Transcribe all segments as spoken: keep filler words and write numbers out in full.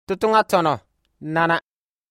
tutunga tono nana.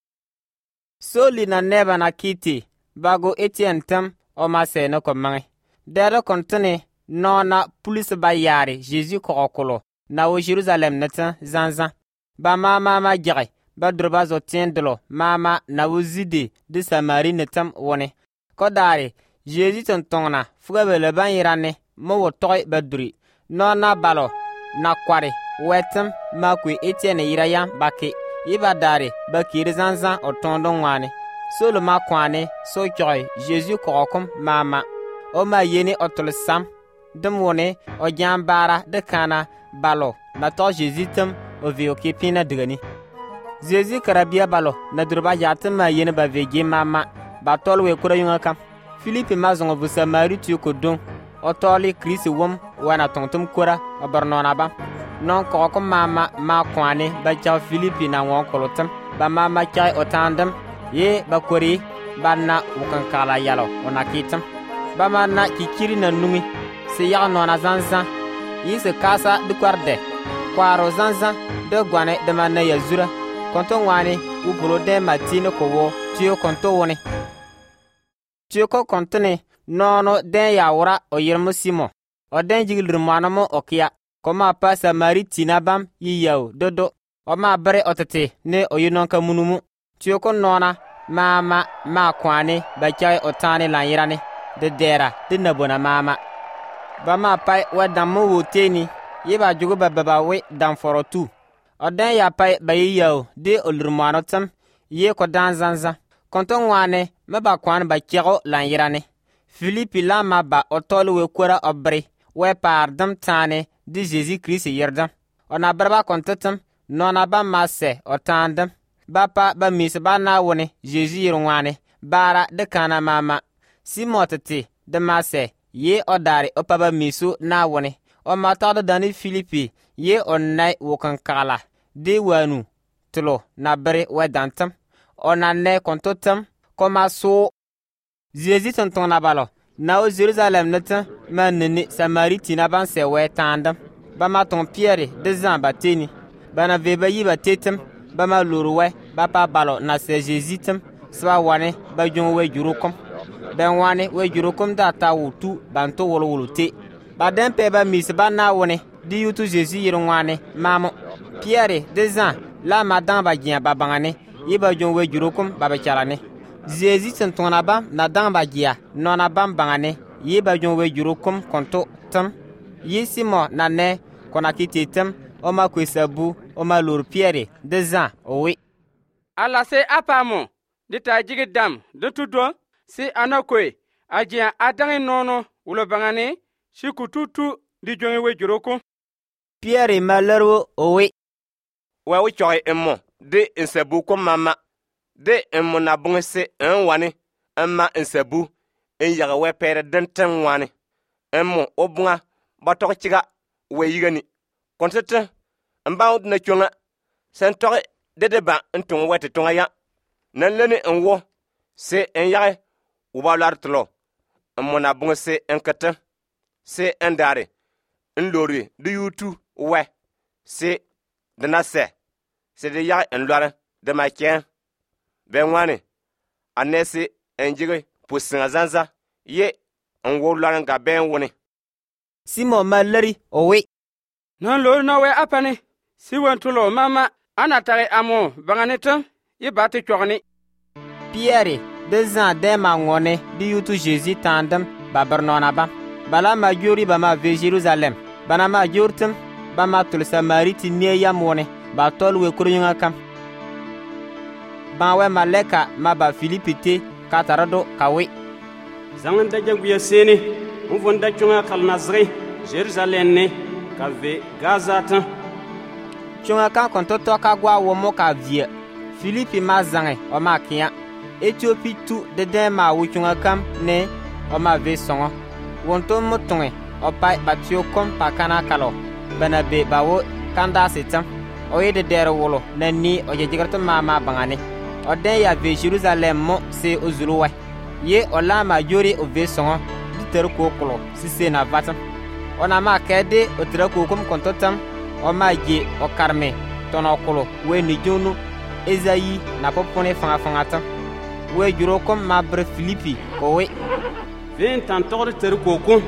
Soli na neba na kiti bago Etienne tam o ma se na ko mangi. Dere kontene no na police ba yari Jésus ko okolo na o Jerusalem nata zanzan. Ba mama ma jare ba droba zo tiendlo mama na o zidi de Samari netam woni. Ko dare Jésus ton tongna fuga bele ban yirane mo wo toy baduri no na balo na kware wetem ma ku Etienne yiraya bake iba dare ba kiri zanzan o tondo ngwane solo ma kwane so joy Jésus ko kom mama o ma yeni otol sam dum woni o jambara de kana balo na to Jésus tam o vi o kipina digani Jésus karabia balo na durba yatem ma yeni ba vege mama ba tol we kura yunga kam Philippe mazongo bu Samari tu ko don o toli Christ wom wana tontum kura o barnona ba non ko ko mama ma kwane ba cha Philippe na won kolotam ba mama chai otandam ye ba kori banna wukan kala yalo ona kitam ba manna kikiri na nungi se ya nona zanzan yi se kasa de kwarde kwaro zanzan de gwane de manna yazura konton wani u brode matino ko wo tio konto woni tio ko kontene nono den yawra o yirmu simo o den jigil manamo okia koma pa Samari tinabam yiyaw dodo o ma bare otete ne o yinon ka munumu tio ko nona mama ma kwane ba chai otane la yirane de dera de nabona mama ba ma pai wa damu woteni yeba jugo baba we dan forotu o den ya pai ba yiyaw de olurmano tam ye ko dan zanza konton wane ma ba kwan ba kego la yirane Philippe la ma ba otol we kura obre we pardam tane di Jésus Christ yerdam ona barba kontatam nona ba masse otandam bapa ba mis ba na woni Jésus yirwane bara de kana mama simotete de masse ye odare opaba misu na woni o mata da dani Philippe ye onnai wokan kala de wanu tlo na bare wedantam ona ne kontotam koma so Jésus tonton na balo na o Jerusalem nata manene Samari tinaban se wetandam ba ma ton Pierre de Jean bateni bana veba yiba tetem ba ma lurwe ba pa balo na se Jésus tam swa wane ba jon we jurukom ben wane we jurukom da ta wutu banto wolo wolote ba den pe ba mis ba na wone di yutu Jésus yiron wane mamo Pierre de Jean la madan ba gien ba bangane yiba jon we jurukom ba be charane Jésus tentona ba na dan ba gia nona bam bangane yiba jon we jurukom konto tam yisimo na ne kona kitetem o ma kwesabu o ma lor Pierre de Jean owi ala se apamo de ta jigi dam de tudo si anakwe ajia adangi nono ulo bangane si kututu di jonge we juroko Pierre malero owi wa wi choy emmo de insabu ko mama de emmo na bungse en wani amma insabu en yaga we pere dantan wani emmo obunga batok chiga we yigani konsete mbaud na chonga sentoke dede ba ntung wete tonga ya nan lene en wo se en yaga uba lartlo mona bungse en kata se en dare en lori du yutu we se de na se se de yaga en lora de ma kien ben wane anese en jige pusinga zanza ye en wo lora ga ben woni Simon maleri owi non lo no we apane si wantulo mama anatare amo banganeta ye bate chorni Pierre de Jean de mangone di yutu Jésus tandam babarnona ba bala ma juri ba ma ve Jerusalem bana ma jurtum ba ma tul Samari ti ne yamone ba tol we kuryunga kam ba we maleka ma ba Philippe te katarado kawe zangan da jaguya sene on fonda chunga kal Nazare Jerusalem ne ka ve Gazatan chunga kan konto to ka gwa wo mo ka vie Philippe ma zange o ma kia Ethiopie tu de den ma wu chunga kam ne o ma ve songo wonto mo tonge o pa batio kom pa kana kalo bana be bawo kanda setam o yede dere wolo na ni o je jigarto mama bangane o den ya ve Jerusalem mo se ozuluwa ye o la ma jori o ve songo diter ko kolo si se na vatam ona ma kede o tra ko kom kontotam o ma je o karme tonokolo we ni jonu Ezayi na popone fanga fanga tan we juro kom ma bre Filipi o we vin tan togre ter kokon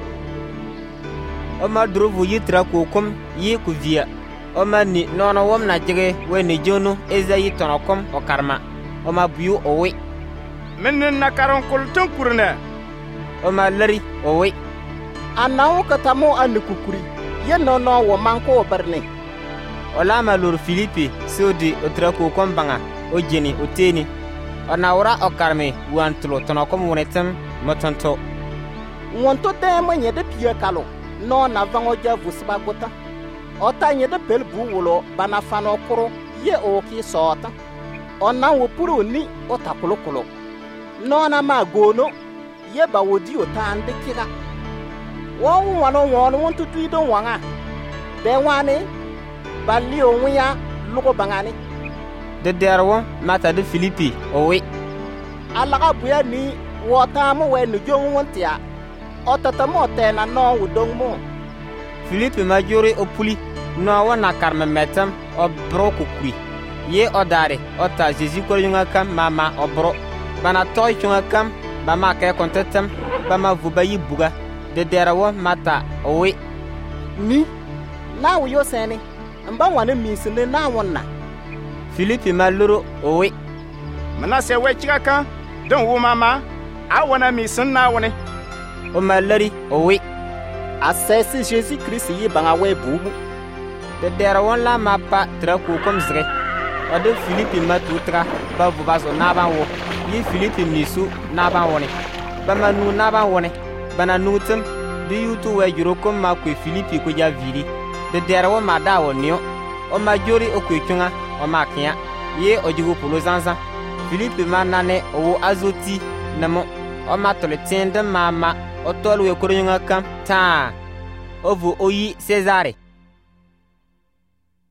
o ma drovu yitra kokom yi ku via o ma ni nono wom na jige we ni jonu Ezayi tonokom o karma o ma buyu o we men na karon kol tan kurna o ma lari o we anawo katamo an kukuri ye nono wo manko barne o la ma lor Filipi sodi o trako kombanga o jeni o teni o nawra o karme wantlo tonokom wonetem motonto wonto de manye de pie kalo no na vango ja vusba gota o tanye de pelbu wolo bana fano kuro ye o ki sota o na wo puru ni o takulokolo no na ma gono ye ba wodi o ta ande kira wo wano wono wonto tuido wanga be wane bali o wiya lugo bangani de derwo mata de Filipi o we alaga buya ni wota mo we no jong wontia o tata mo te na no wudong mo Filipi majori o puli no wana karme metam o bro kukui ye o dare o ta Jésus ko yunga kam mama o bro bana toy chunga kam bama ke kontetam bama vubayi buga de derwo mata o we ni na wo yo sene mba wane misine na wonna Filipi maluro o we mana se we chika don wo mama a wana misin na wone o malari o we asesi Jésus Christ yi banga we bubu de derwo la mapa trako kom zre o de Filipi matutra ba vubaso na ban wo yi Filipi misu na ban wone bama nu na ban wone bana nutum de yutu we juro kom ma ko Filipi ko ja viri de derwo ma da wonio o ma jori o kwechunga o ma kia ye o jigo polo zanza Filipi ma nane o azoti namo o ma tole tende mama o tolwe ko nyunga kam ta o vu oyi Cesare